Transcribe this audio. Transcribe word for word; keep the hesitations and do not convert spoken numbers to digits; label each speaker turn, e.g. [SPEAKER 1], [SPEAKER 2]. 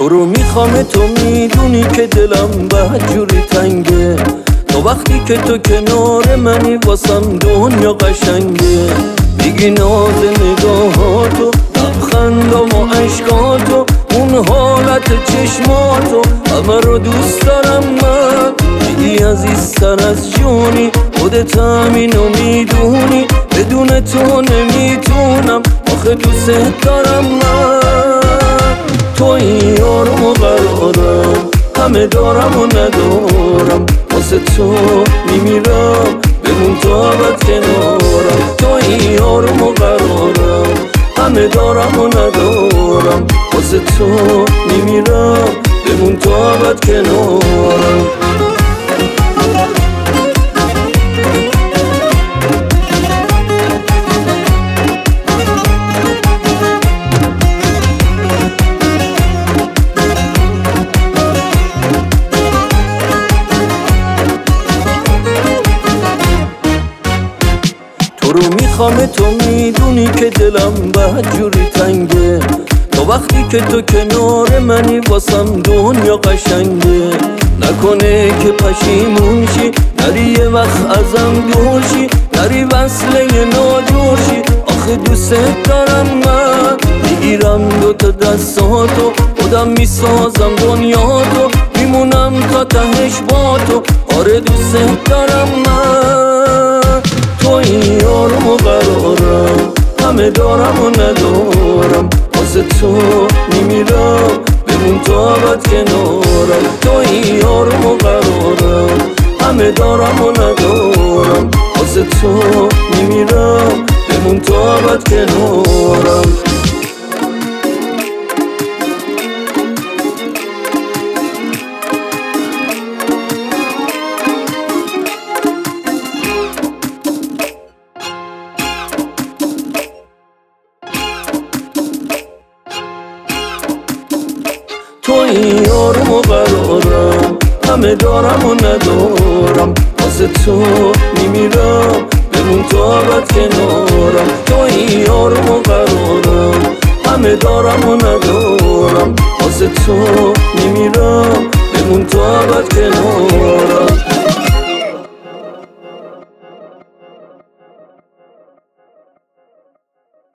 [SPEAKER 1] تو رو میخوام، تو میدونی که دلم بدجوری تنگه. تو وقتی که تو کنار منی واسم دنیا قشنگه. میگی ناز نگاهاتو، لبخندام و عشقاتو، اون حالت چشماتو، همه رو دوست دارم من. میگی عزیزتر از جونی، خودت همینو میدونی، بدون تو نمیتونم، آخه دوست دارم من. توی یارم و قرارم، همه دارم و ندارم، واسه تو میمیرم، بمون تا ابد کنارم. توی یارم و قرارم، همه دارم و ندارم، واسه تو میمیرم، بمون تا ابد کنارم. تو رو میخوام، تو میدونی که دلم بدجوری تنگه. تو وقتی که تو کنار منی واسم دنیا قشنگه. نکنه که پشیمون شی، نری یه وقت ازم دورشی، نری وصله ناجورشی، آخه دوست دارم من. میگیرم دوتا دستاتو، خودم میسازم دنیاتو، میمونم تا تهش با تو، آره دوست دارم من. توی یارم و قرارم، همه دارم و ندارم، واسه تو میمیرم، بمون تا ابد کنارم. توی یارم و قرارم، همه دارم و ندارم، واسه تو میمیرم، بمون تا ابد کنارم. توی یارم و قرارم، همه دارم و ندارم، واسه تو میمیرم، بمون تا ابد کنارم. توی یارم و قرارم، همه دارم و ندارم، واسه تو میمیرم، بمون تا ابد کنارم.